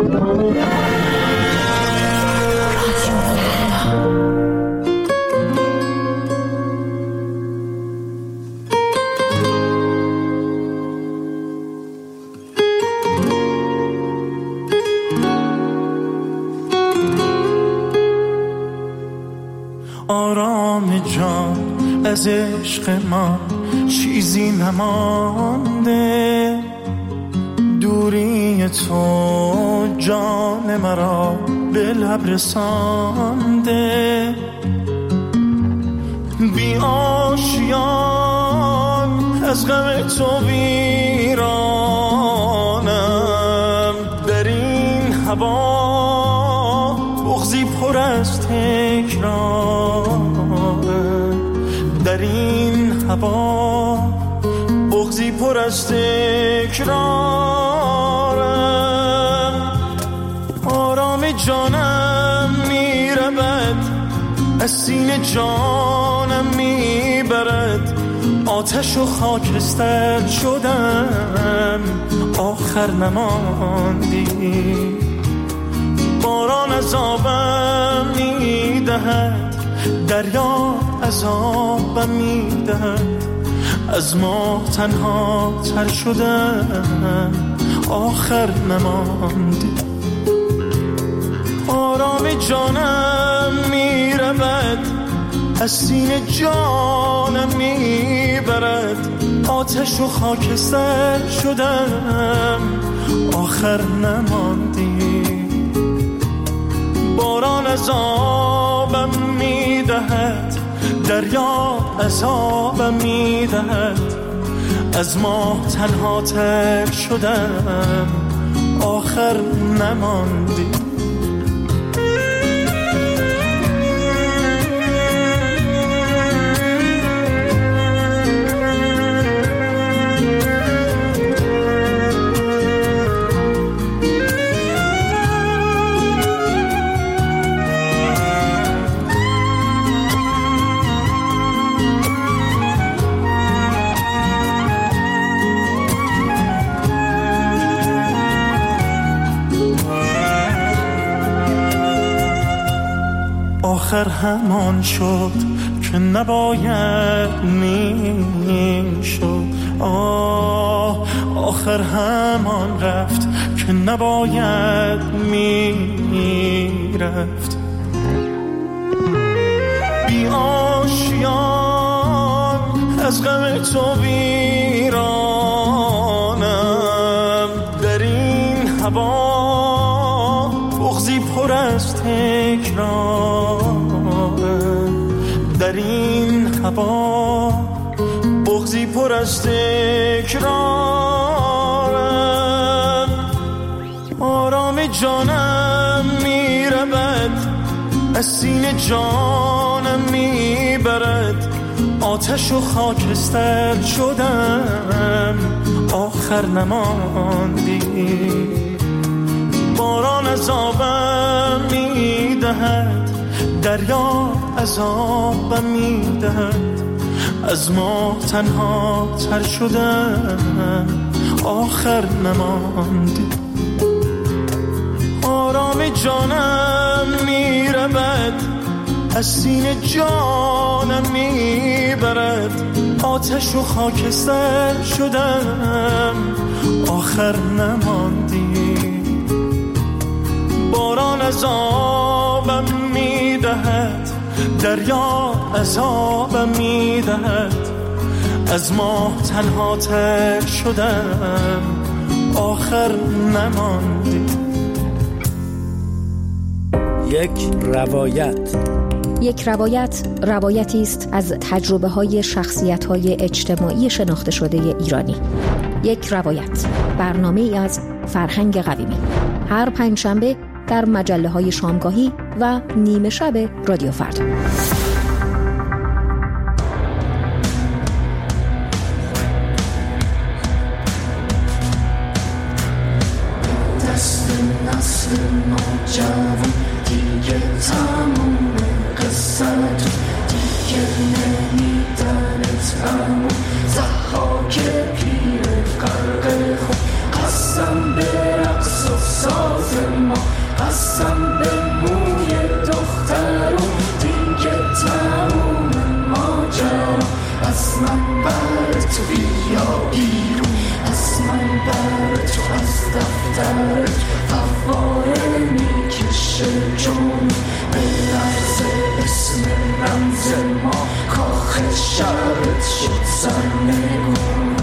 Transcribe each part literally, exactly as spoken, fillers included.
آرام جان از عشق ما چیزی نمانده، دوری تو جان مرا به لب رسانده. بی آشیان از غم تو ویرانم، در این هوا بغضی پر از تکرارم، در این هوا بغضی پر از تکرارم. آرام جانم میرود از سینه، جانم میبرد آتش و خاکستر شدم، آخر نماندی. باران عذابم میدهد، دریا عذابم میدهد، از ما تنها تر شدم، آخر نماندی. آرام جانم میرود از سینه، جانم میبرد آتش و خاکستر شدم، آخر نماندی. باران عذابم میدهد، دریا عذابم میدهد، از ما تنها تر شدم، آخر نماندی. آخر همان شد که نباید میشد، آه آخر همان رفت که نباید میرفت. بی آشیان از غم تو ویرانم، در این هوا بغضی پر از تکرارم، در این هوا بغضی پر از تکرارم. آرام جانم میرود از سینه، جانم میبرد آتش و خاکستر شدم، آخر نماندی. باران عذابم میدهد، دریا عذابم میدهد، از ما تنها تر شدم، آخر نماندی. آرام جانم میرود از سینه، جانم میبرد آتش و خاکستر شدم، آخر نماندی. باران عذابم میدهد، دریا عذابم میدهد، از ما تنها تر شدم، آخر نماندی. یک روایت. یک روایت روایتی است از تجربه‌های شخصیت‌های اجتماعی شناخته شده ایرانی. یک روایت، برنامه‌ای از فرهنگ قویمی، هر پنجشنبه در مجله‌های شامگاهی و نیمه شب رادیو فردا. دست نسل نوجوان دیگه تموم قصت، دیگه نمیدنت همون ضحاک پیر غرق خود، قسم به رقص و ساز دخترت فواره میکشه جون به لرزه اسم رمز ما کاخ شبت شد سرنگون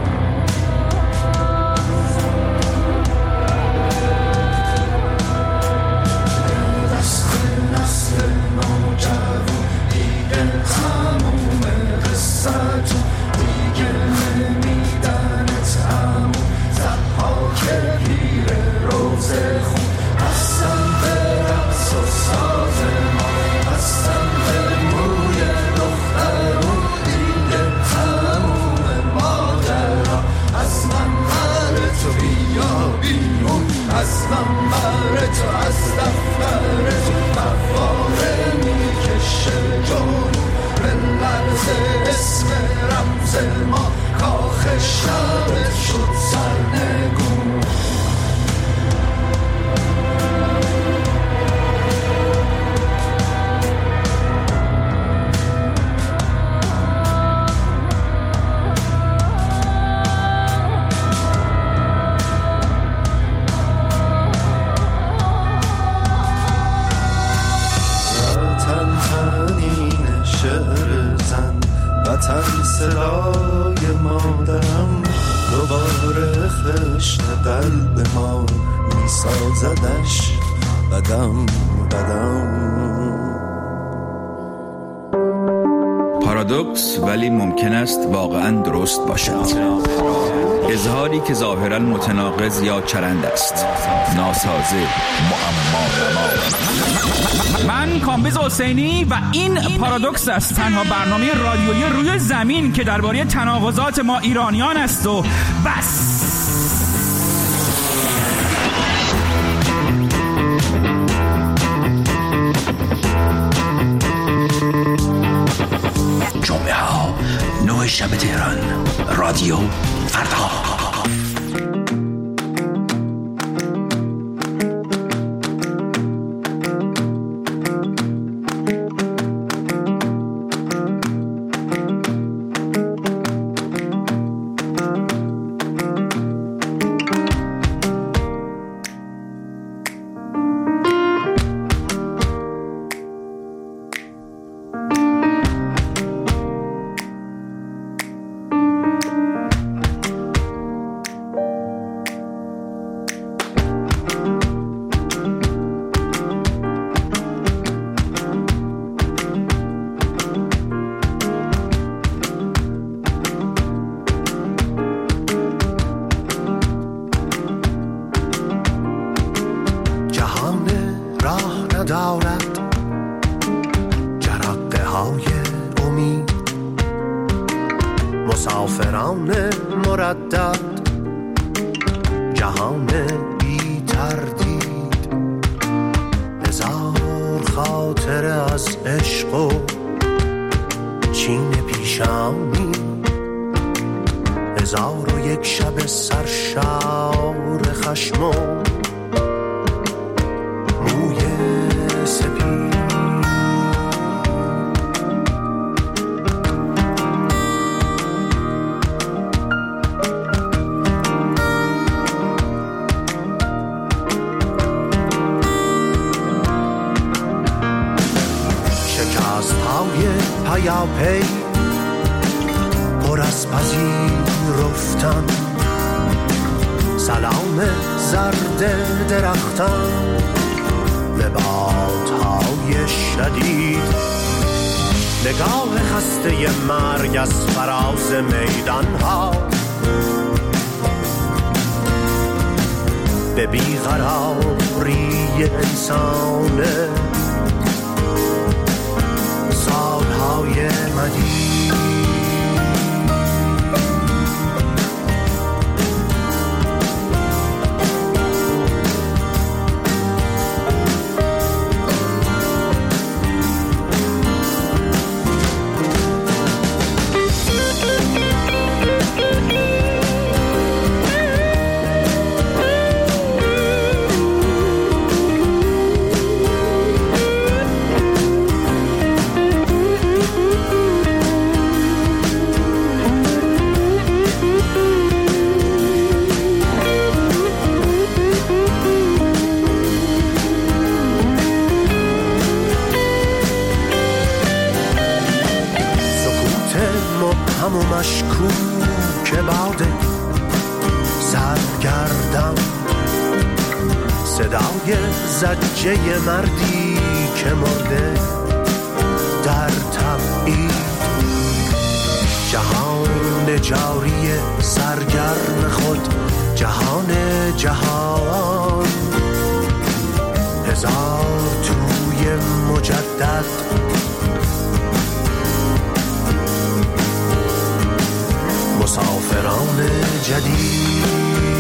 پارادوکس ولی ممکن است واقعاً درست باشد. اظهاری که ظاهراً متناقض یا چرند است. ناسازه، معما. من کامبیز حسینی و این پارادوکس است، تنها برنامه رادیویی روی زمین که درباره تناقضات ما ایرانیان است و بس. جمعه ها نه شب تهران، رادیو فردا. مسافران مردد، جهان بی تردید، هزار خاطره از عشق و چین پیشانی، هزار و یک شب سرشار خشم و موی سپید. پیاپی پر از پذیرفتن، سلام زرد درختان به بادهای شدید، نگاه خسته مرگ از فراز میدان ها به بیقراری انسانه، سالهای مدید. صدای زجه مردی که مرده در تبعید. جهان جاری سرگرم خود، جهان جهان، هزار توی مجدد. مسافران جدید.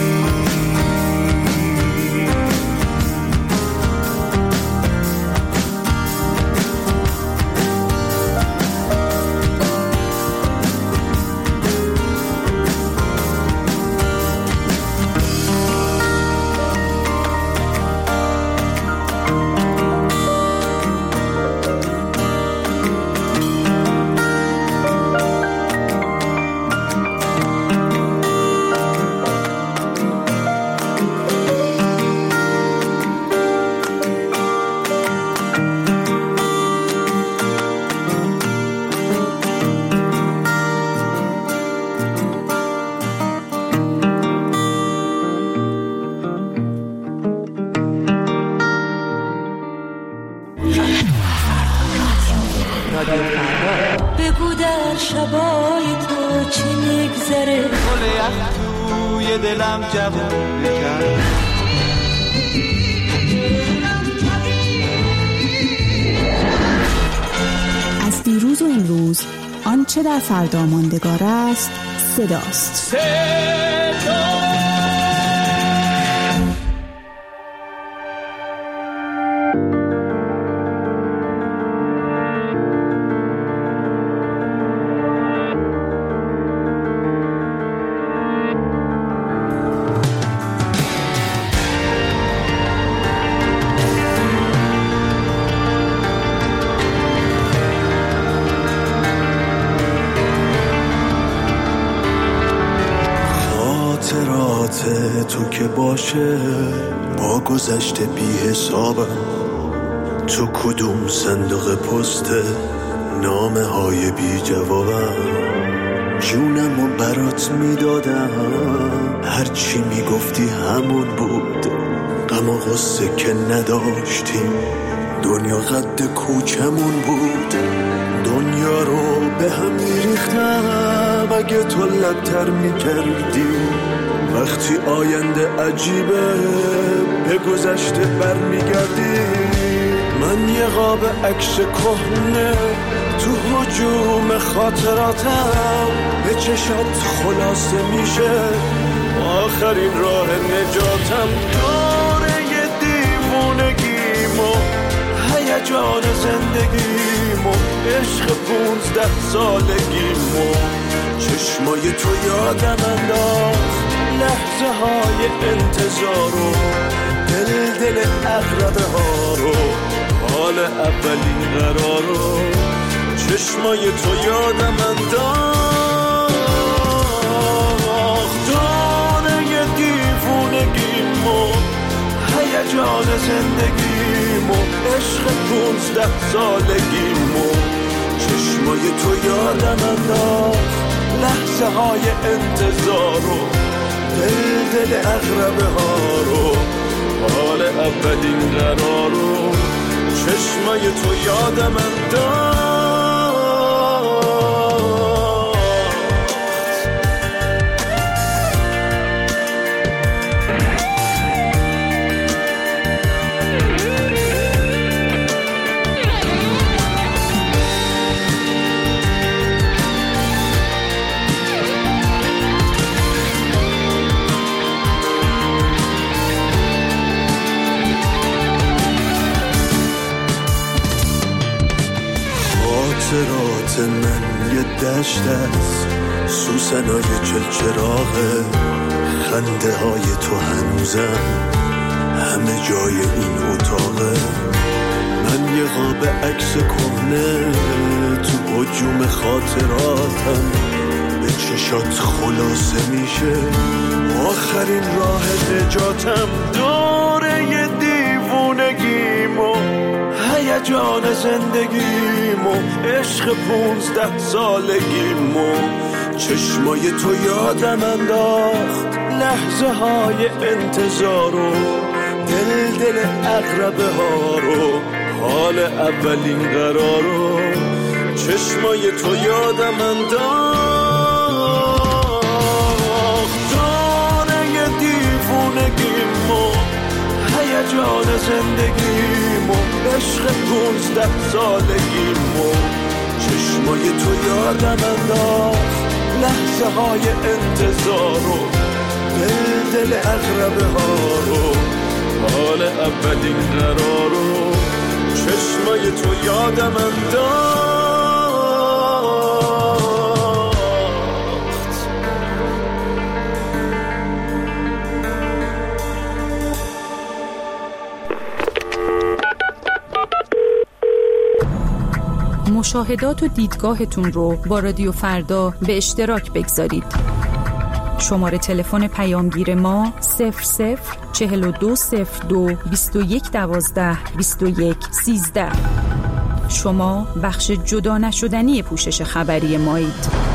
بگو در شبای تو چی میگذره، گل یخ توی دلم جوون کرد. از دیروز و امروز آنچه در فردا ماندگار است صداست. صدا تو که باشه با گذشته بی حسابم، تو کدوم صندوق پست نامه های بی جوابم. جونم و برات میدادم، هرچی میگفتی همون بود. غم و غصه که نداشتیم، دنیا قد کوچمون بود. دنیا رو به هم میریختم اگه تو لبتر میکردی. وقتی آینده عجیبه به گذشته برمیگردی. من یه قاب عکس کهنه تو هجوم خاطراتم، به چشات خلاصه میشه آخرین راه نجاتم. دوره یه دیوونگیمو، هیجان زندگیمو، عشق پونزده سالگیمو، چشمای تو یادم انداخت لحظه های انتظار و دل دل اغربه ها رو، حال اولین قرار رو. چشمای تو یادم انداخت دانه دیوونگیمو، هیجان زندگیمو، عشق پونزده سالگیمو. چشمای تو یادم انداخت لحظه های انتظار رو، دل دل اغربه ها رو، حال اولین قرار رو. چشمای تو یادم انداخت. خاطرات من یه دشت است، سوسنای چلچراغه، خنده های تو هنوزم همه جای این اتاقه. من یه قاب عکس کهنه تو هجوم خاطراتم، به چشات خلاصه میشه آخرین راه نجاتم. دوره یه دیوونگیمو، هیجان زندگیمو، عشق پونزده سالگیمو. چشمای تو یادم انداخت لحظه های انتظار و دل دل اقربه ها رو، حال اولین قرارو چشمای تو یادم انداخت. دانه دیوونگیمو، هیجان زندگیمو، عشق پونزده سالگیمو چشمای تو یادم انداخت. لحظه های انتظارو، دل دل اقربه ها رو، حال اولین قرارو چشمای تو یادم انداخت. مشاهدات و دیدگاهتون رو با رادیو فردا به اشتراک بگذارید. شماره تلفن پیامگیر ما صفر صفر چهل و دو صفر دو بیست و یک دوازده بیست و یک سیزده. شما بخش جدا نشدنی پوشش خبری مایید.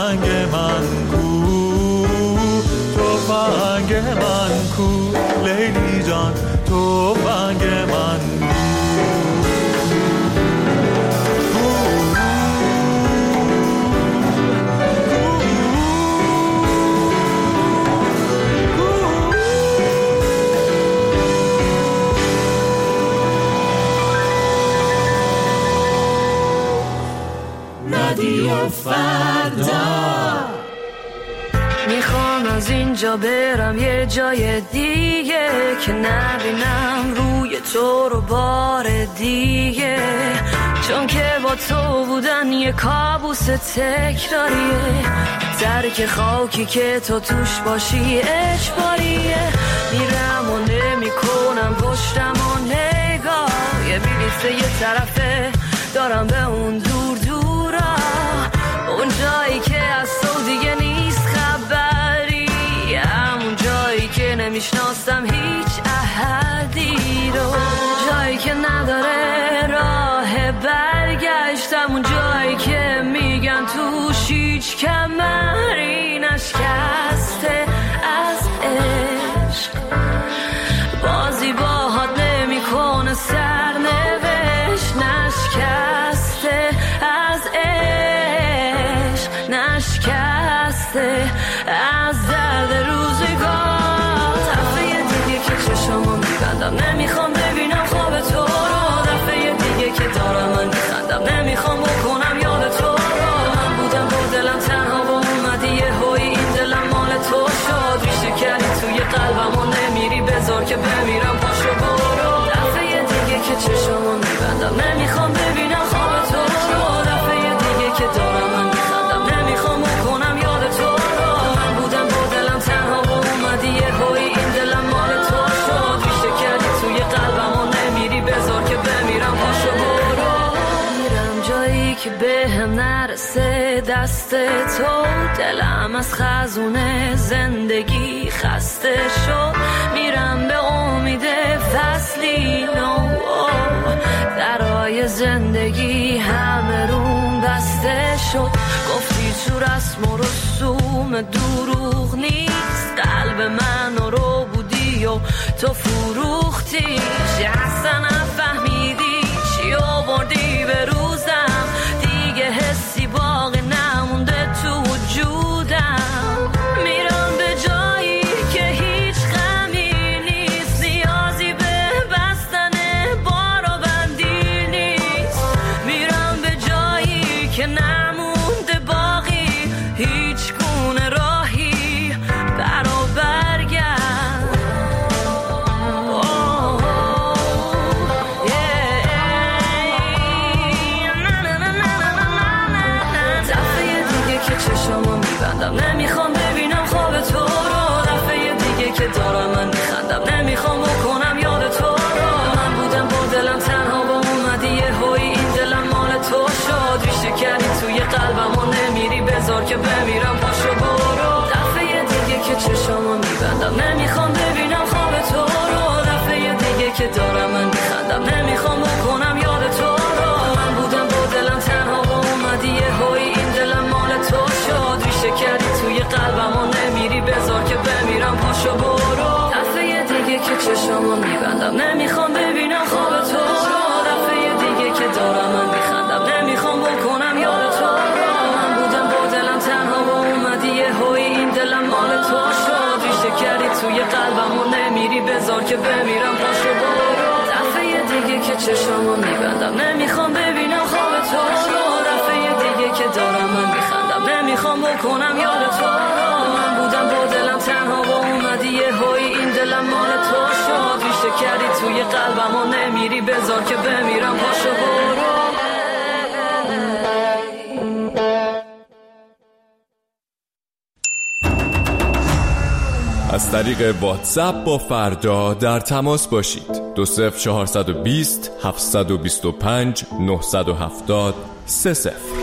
تفنگ من کو، تفنگ من کو، لیلی جان تفنگ من کو. رادیو فردا. میخوام از اینجا برم یه جای دیگه که نبینم روی تو رو بار دیگه، چون که با تو بودن یه کابوس تکراریه، درک خاکی که تو توش باشی اجباریه. میرم و نمی کنم پشتم و نگاه، یه بلیت یه طرفه دارم به اون دور دورا، اون جایی که از تو دیگه نیست خبری، همون جایی که نمیشناسم هیچ احدی رو، جایی که نداره راه برگشت، همون جایی که میگن توش هیچ کمری نشکسته از عشق، بازی باهات نمیکنه سرنوشت، نشکسته از عشق، نشکسته از درد روزگار. دفعه دیگه که چشمو میبندم نمیخوام ببینم خواب تو رو، دفعه دیگه که دارم من میخندم نمیخوام بکنم یاد تو رو، من بودم با دلم تنها و اومدی یه هوی این دلم مال تو شد، ریشه کردی توی قلبم و نمیری بذار که بمیرم پاشو برو. دفعه دیگه که چشمو میبندم نمیخوام ببینم خواب تو رو، دفعه دیگه که دارم من میخندم نمیخوام بکنم یاد تو رو، من بودم با دلم تنها و اومدی یه هوی این دلم مال تو شد، ریشه کردی توی قلبم و نمیری بذار که بمیرم پاشو برو. میرم جایی که به هم نرسه دست تو، دلم از خزونه زندگی خسته شد، میرم به امید فصلی نو، درای زندگی همه روم بسته شد، گفتی تو رسم و رسوم دروغ نیست، قلب من رو بودی و تو فروختی، اصلا نفهمیدی چی آوردی به روزم، دیگه حسی باقی نمونده تو وجودم، میرم به جایی که هیچ غمی نیست، نیازی به بستن بار و بندی نیست، میرم به جایی که نمونده باقی هیچ گونه راهی برا برگرد. چشمو میبندم نمیخوام ببینم خواب تو رو، دفعه دیگه که دارم من میخندم نمیخوام بکنم یاد تو رو، من بودم با دلم تنها و اومدی یه هوی این دلم مال تو شد، ریشه کردی توی قلبم و نمیری بذار که بمیرم پاشو برو. دفعه دیگه که چشمو میبندم نمیخوام ببینم خواب تو رو، دفعه دیگه که دارم من میخندم نمیخوام بکنم یاد تو رو، من بودم با دلم تنها و اومدی یه هوی این دلم مال تو شد، ریشه کردی توی قلبم و نمیری بذار که بمیرم پاشو برو. دفعه دیگه که چشمو میبندم نمیخوام ببینم خواب تو رو، دفعه دیگه که دارم من میخندم نمیخوام بکنم یاد تو رو، من بودم با دلم تنها و اومدی یه هوی این دلم مال تو شد، ریشه کردی توی قلبم و نمیری بذار که بمیرم پاشو برو. دفعه دیگه که چشمو میبندم نمیخوام ببینم خواب تو رو، دفعه دیگه که دارم من میخندم نمیخوام بکنم یاد تو رو، من بودم با دلم تنها و اومدی یه هوی این دلم مال تو شد، ریشه کردی توی قلبم و نمیری بذار که بمیرم پاشو برو. از طریق واتساپ با فردا در تماس باشید. دو صفر چهارصد و بیست هفتصد و بیست و پنج نهصد و هفتاد سه صفر.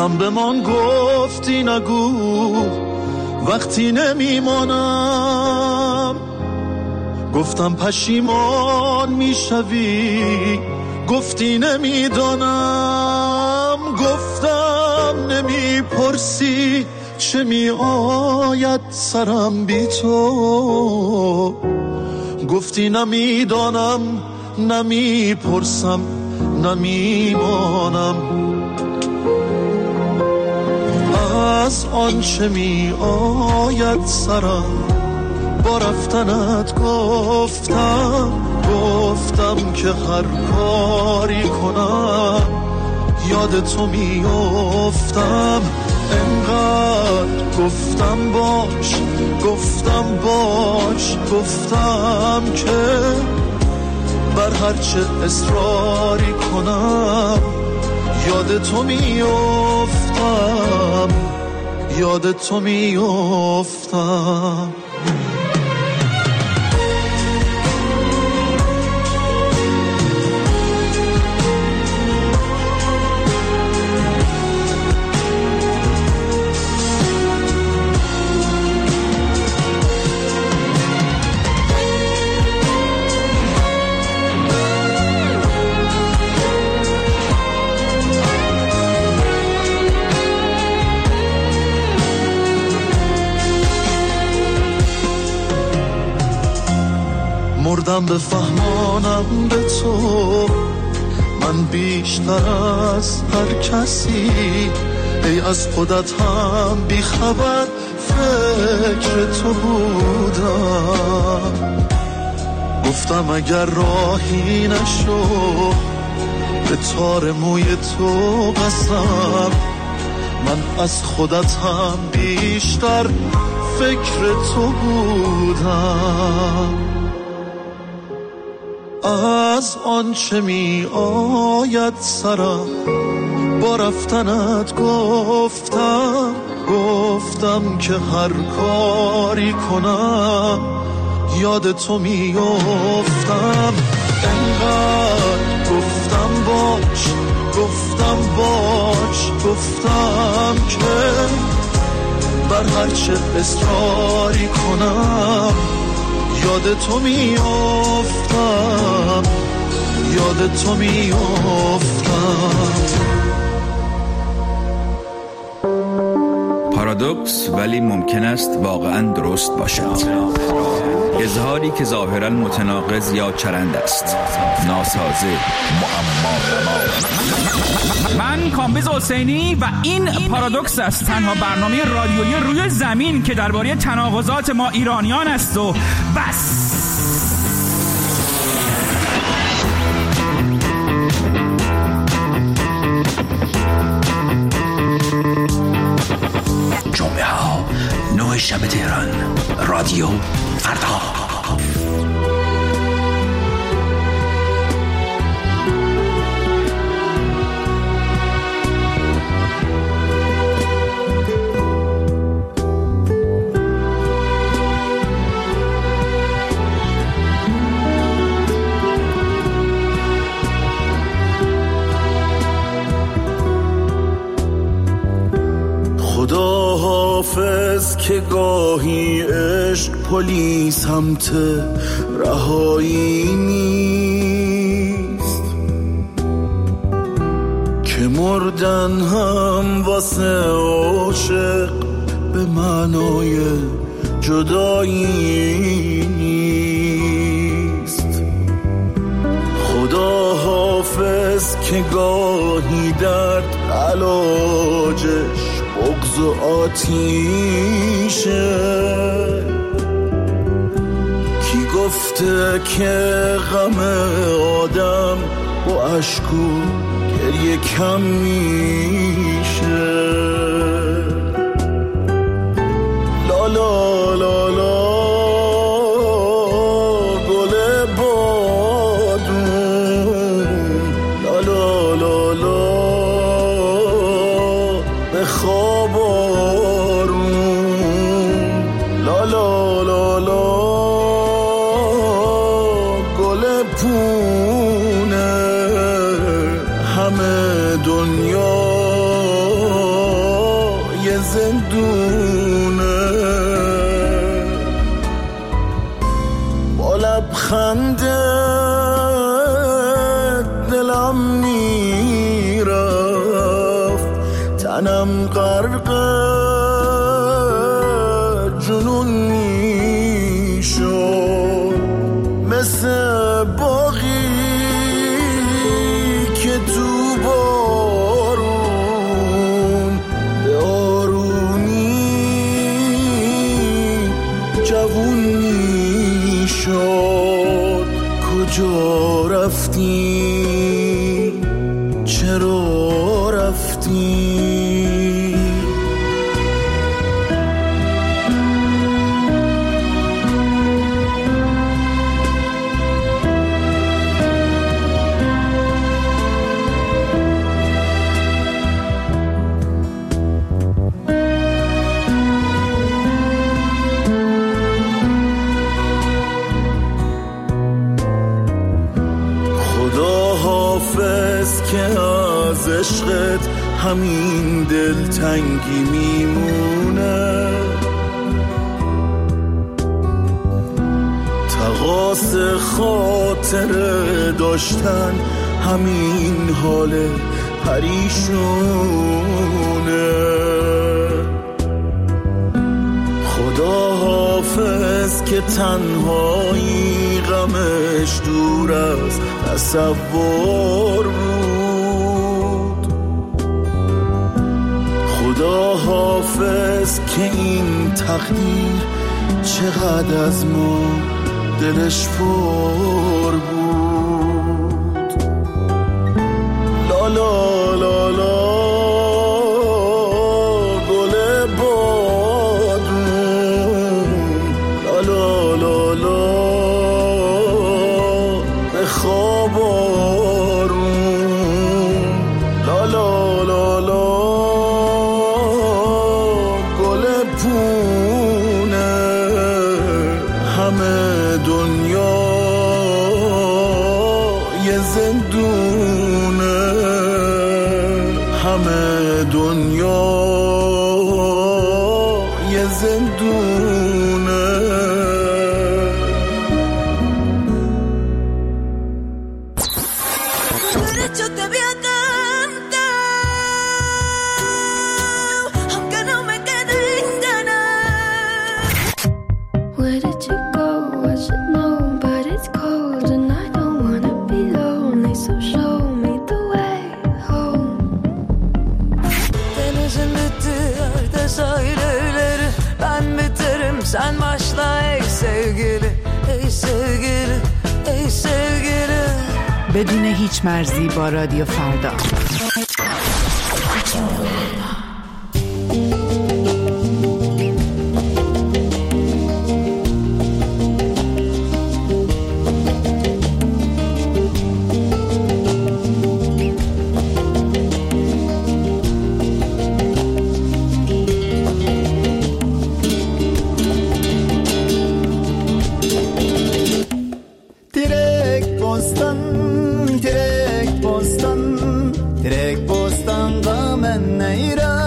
هم به من گفتی نگو وقتی نمیمانم، گفتم پشیمان میشوی گفتی نمیدانم، گفتم نمیپرسی چه می آید سرم بی تو، گفتی نمیدانم نمیپرسم نمیمانم. از آنچه می آید سرم با رفتنت گفتم، گفتم که هر کاری کنم یاد تو می افتم. انقدر گفتم باش گفتم باش گفتم که بر هرچه اصراری کنم یاد تو می افتم، یاد تو می افتم. مردم به فهمانم به تو، من بیشتر از هر کسی، ای از خودت هم بی خبر فکر تو بودم. گفتم اگر راهی نشو به تار موی تو قسم، من از خودت هم بیشتر فکر تو بودم. از آنچه می آید سرم با رفتنت گفتم، گفتم که هر کاری کنم یاد تو می افتم. انقدر گفتم باش گفتم باش گفتم که بر هرچه اصراری کنم یاد تو می افتم، یاد تو می افتم. پارادوکس ولی ممکن است واقعا درست باشد. اظهاری که ظاهرا متناقض یا چرند است، ناسازه، معما. من کامبیز حسینی و این پارادوکس است، تنها برنامه رادیویی روی زمین که درباره تناقضات ما ایرانیان است و بس. جمعه ها نه شب تهران، رادیو فردا. خدا حافظ که گاهی عشق پلیس سمت رهایی نیست، که مردن هم واسه عاشق به معنای جدایی نیست. خدا حافظ که گاهی درد علاجش بغض و آتیشه، کی گفته که غم آدم با عشق و گریه کم میشه. لا لا لا لا گل بادون، لا لا لا لا به خواب آروم، لا لا لا لا گل پونه همه دنیا زندونه با لبخنده دلم میرفت تنم غرق جنون میشد مثل باغی که تو بارون به آرومی جوون میشد کجا رفتی چرا رفتی که از عشقت همین دلتنگی میمونه تقاص خاطر داشتن همین حال پریشونه خدا حافظ که تنهایی غمش دور از تصور بود خدا حافظ که این تقدیر چقدر از ما دلش پر بود لا لا لا لا گل بادون لا لا لا لا به خواب آروم لا لا لا لا گل پونه همه دنیا یه زندونه همه دنیا یه زندونه Sen başla ey sevgili, ey sevgili, ey sevgili. بدون هیچ مرزی با رادیو فردا. Direkt postan, direkt postan da men neyra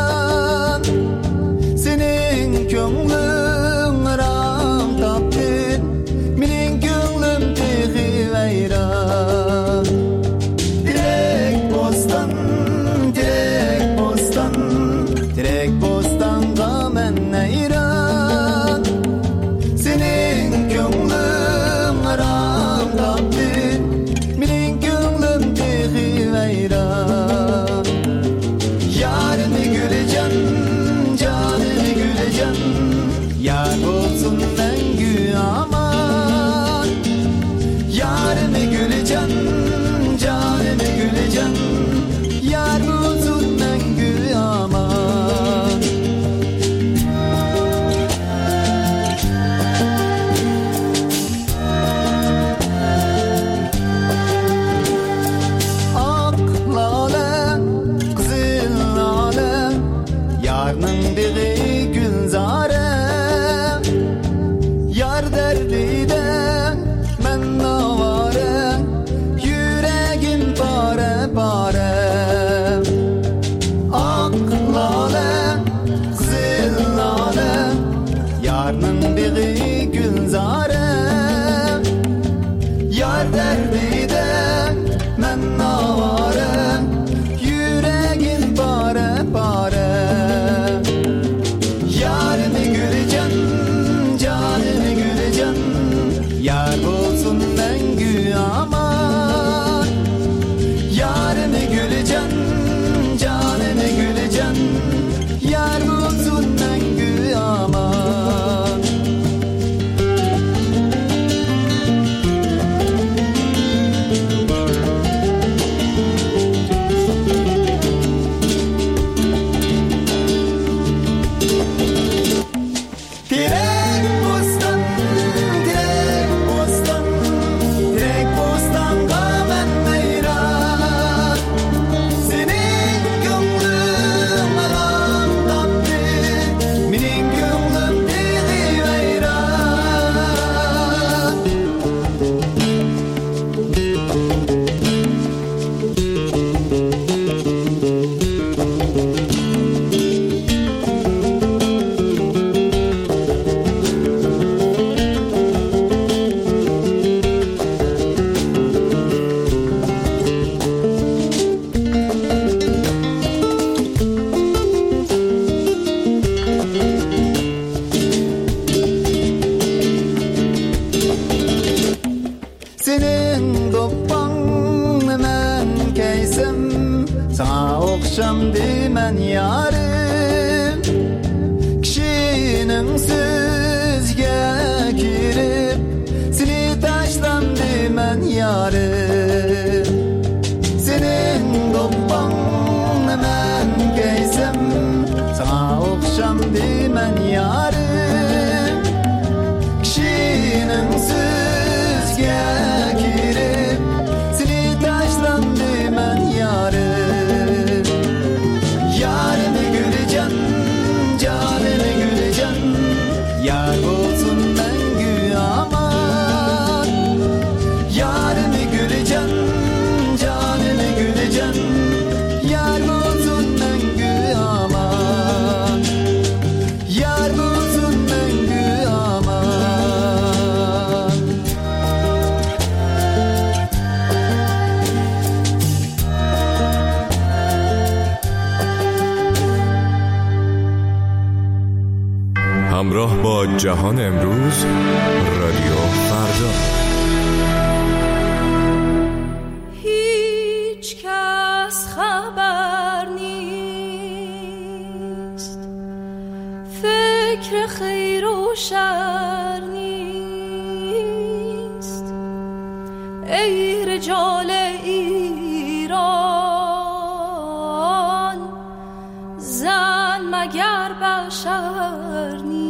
okşam demen yarım kişinin sizge kirip seni taşlam demen yarım senin dobbanı men geysem sana okşam demen yarım kişinin sizge kirip seni taşlam demen yarım yarını güleceğim canını güleceğim yar olsun mengü aman yarını güleceğim canını güleceğim yar olsun mengü aman yar olsun mengü aman. همراه با جهان امروز رادیو فردا. هیچ کس خبر نیست فکر خیر و شر نیست ای رجال ایران زن مگر بشر نیست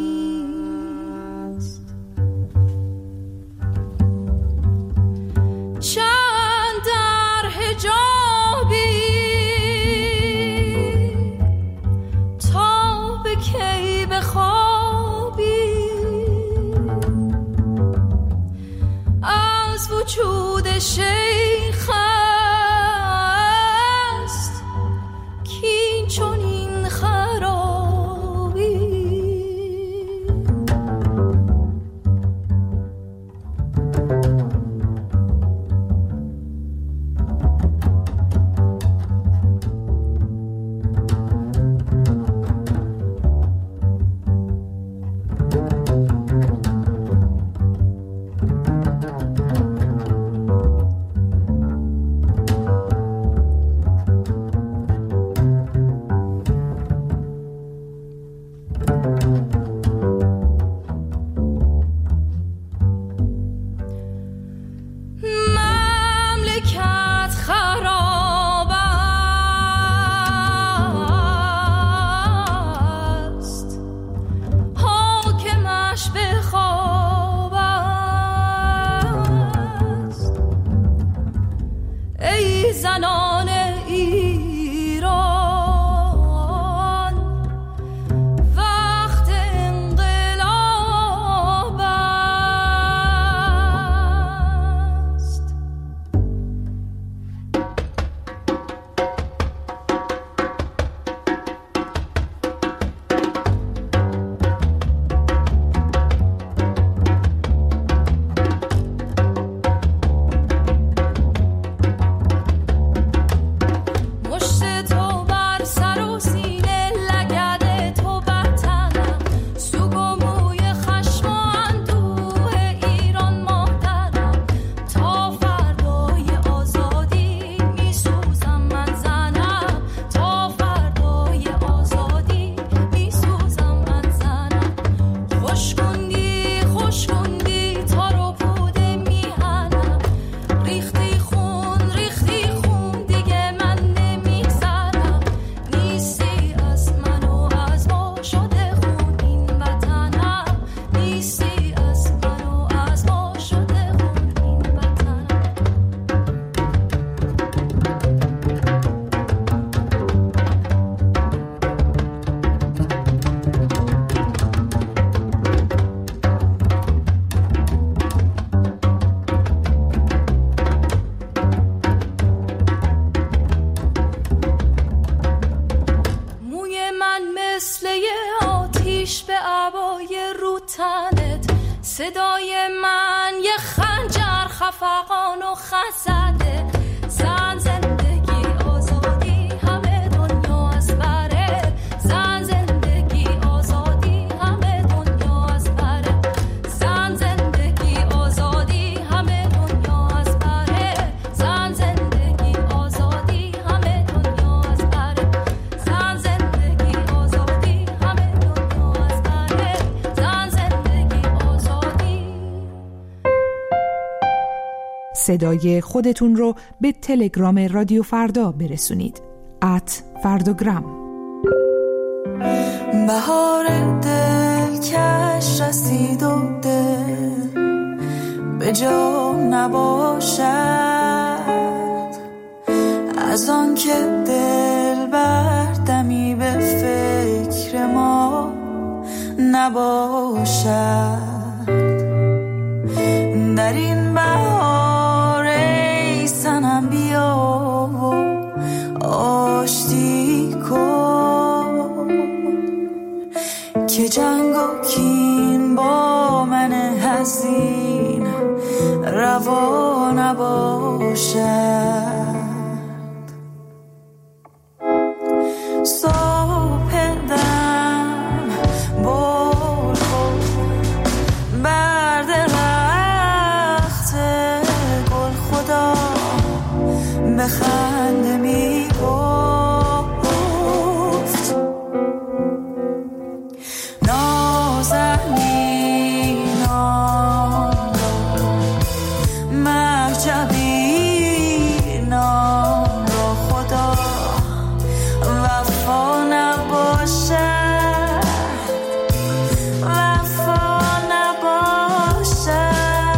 چند در حجابی تا به کی بخوابی از وجود شیخ است کین چون این خرابی مملکت خراب است حاکمش به خواب است ای زنان ایران وقت انقلاب است مشت تو بر سر و سینه لگد تو بر تنم سوگ و موی خشم و اندوه ایران مادرم تا فردای آزادی میسوزم من زنم تا فردای آزادی میسوزم من زنم خوش کندی خوش کندی تا رو بوده میهنم ریختی خون ریختی خون دیگه من نمیگذرم نیستی از من و از ما شده خون این وطنم نیستی از من و از ما شده خون این وطنم موی من مثل یه آتیش به عبای رو تنت صدای من یه خنجر خفقان و خزده زن زندگی آزادی همه دنیا از بره زن زندگی آزادی همه دنیا از بره زن زندگی آزادی همه دنیا از بره زن زندگی آزادی همه دنیا از بره صدای خودتون رو به تلگرام رادیو فردا برسونید. ات فرداگرام. بهار دل کش رسید و دل به جا نباشد، از آن که دل بردمی به فکر ما نباشد. در این بهار ای سنم بیا و آشتی کن که جنگ و کین با من حزین روا نباشد. صبح دم بول بول بر درخت گل خدا بخنده می گفت نازنینان مهجبینان را خدا وفا نباشد، وفا نباشد.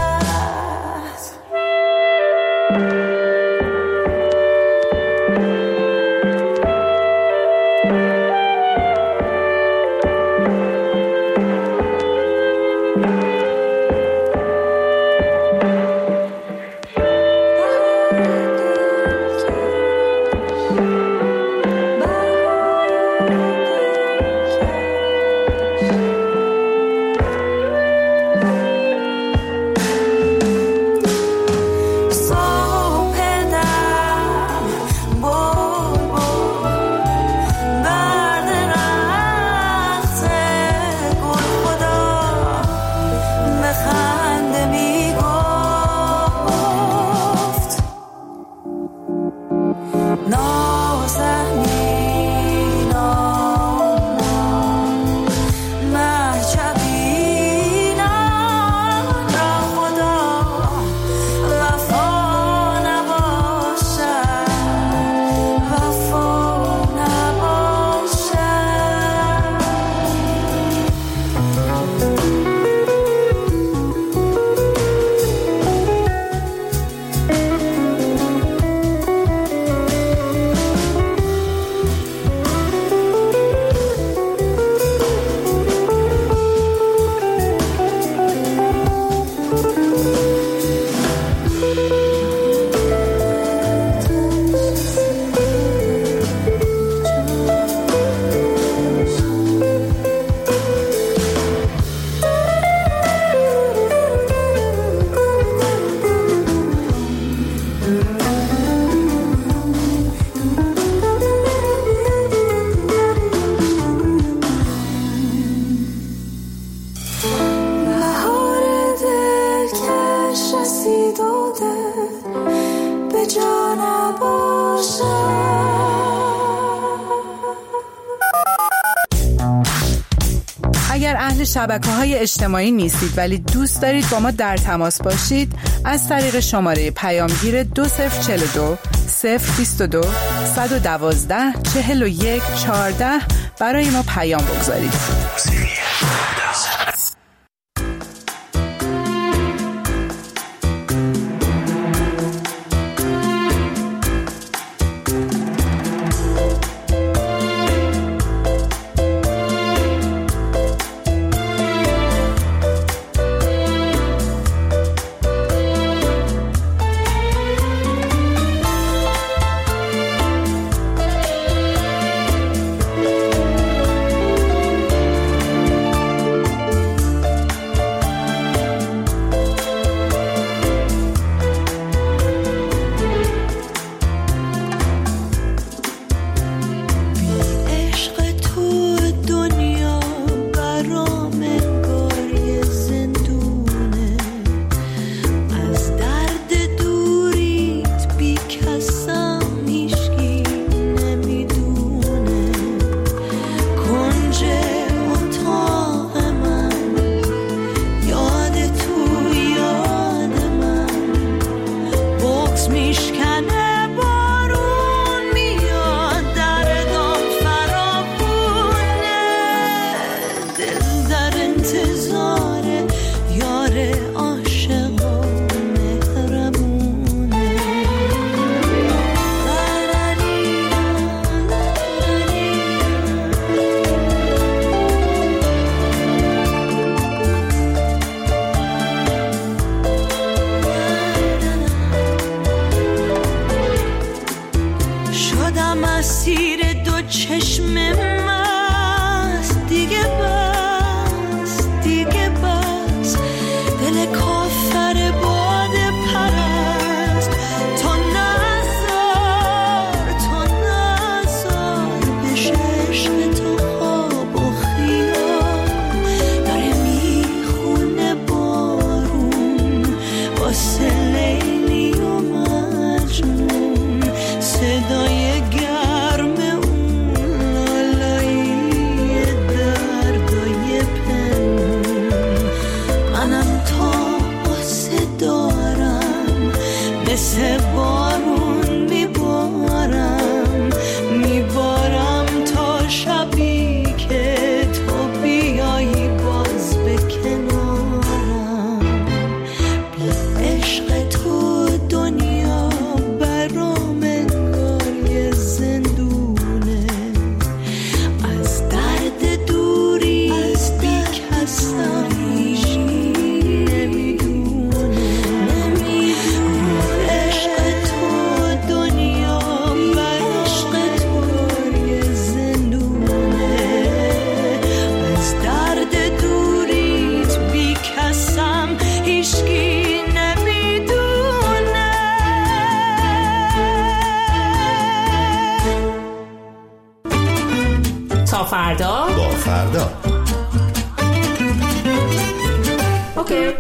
اگر اهل شبکه‌های اجتماعی نیستید ولی دوست دارید با ما در تماس باشید، از طریق شماره پیامگیر دو صفر چهل و دو صفر بیست و دو صد و دوازده چهل و یک چهارده برای ما پیام بگذارید. میشکنه بارون میاد در دام فراوونه دل در انتظار یار عاشق و مهربونه شدم اسیر دو چشم مست دیگه بس دیگه بس دل کافر باد پرست تو نزار تو نزار بشه عشق تو خواب و خیال داره میخونه بارون واسه لیلی و مجنون صدای گرم اون لالایی دردای پنهون منم تا آسه دارم مثل بارون میبارم میبارم تا شبی که تو بیایی باز به کنارم بی عشق تو دنیا برام انگار یه زندونه از درد دوری بی کسم هیچی نمیدونه عشق تو دنیا بر عشق تو یه زندونه از درد دوریت بی کسم هیچکی نمیدونه تا فردا با فردا. اوکی.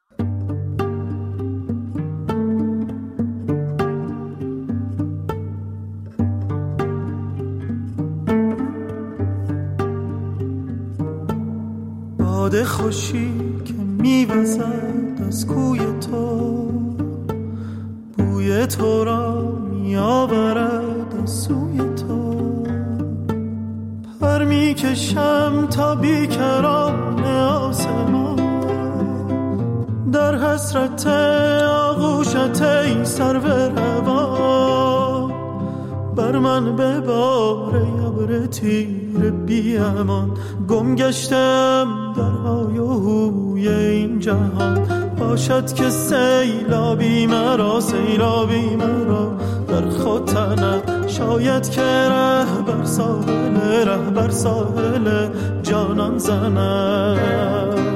باد خوشی که میوزد از کوی تو بوی تو را میآورد از سوی تو پر میکشم تا بیکران آسمان در حسرت آغوشت ای سرو روان بر من ببار ابر تیر بی امان گم گشتم در های و هوی این جهان باشد که سیلابی مرا سیلابی مرا در خود تنم شاید که ره بر ساحل ره بر ساحل جانان زند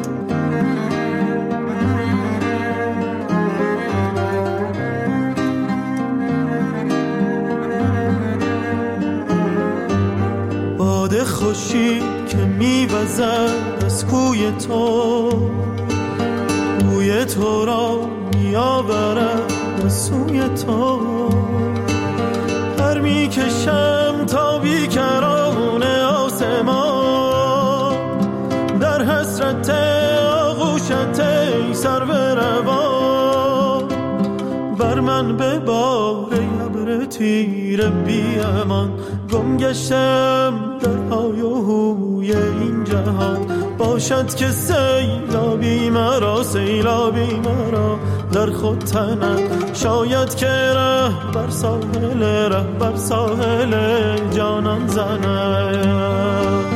باد خوشی که میوزد از کوی تو بوی تو را میآورد از سوی تو پر میکشم تا بیکران آسمان در حسرت آغوشت ای سرو روان بر من ببار ابر تیر بی امان گم گشتم در های و هوی این جهان باشد که سیلابی مرا سیلابی مرا در خود تنم شاید که ره بر ساحل ره بر ساحل جانان زند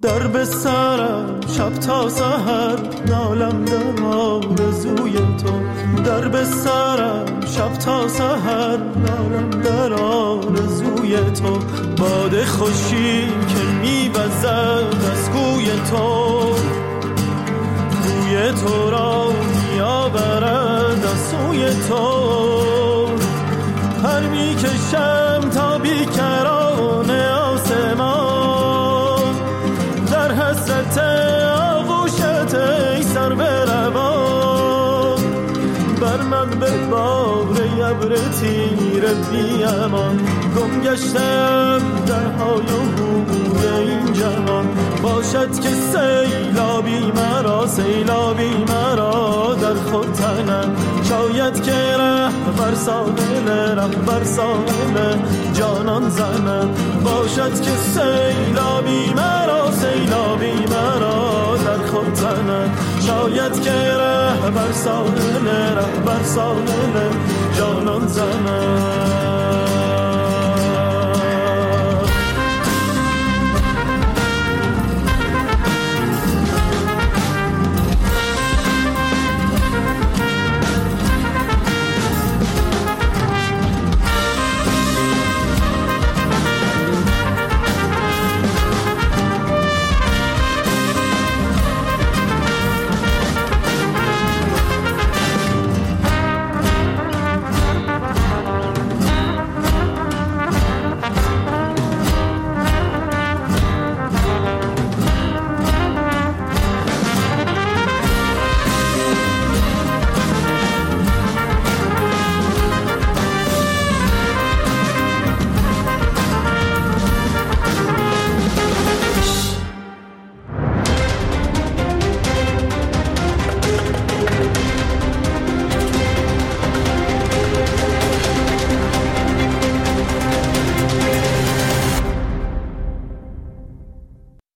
در به سرم شب تا سحر نالم در آرزوی تو، در به سرم شب تا سحر نالم در آرزوی تو. باد خوشی که می‌وزد از کوی تو، بوی تو را می‌آورد از سوی تو. پر می‌کشم تا بیکران آسمان، در حسرت آغوشت ای سر به روان. بر من به بار ابر تیره بی امان، گم گشتم در های و هوی این جهان. باشد که سیلابی مرا، سیلابی مرا در خود تنم. شاید که ره بر ساحل، ره بر ساحل جانان زنم. باشد که سیلابی مرا، سیلابی مرا در خود تنم. شاید که ره بر ساحل، ره بر ساحل جانان زنم.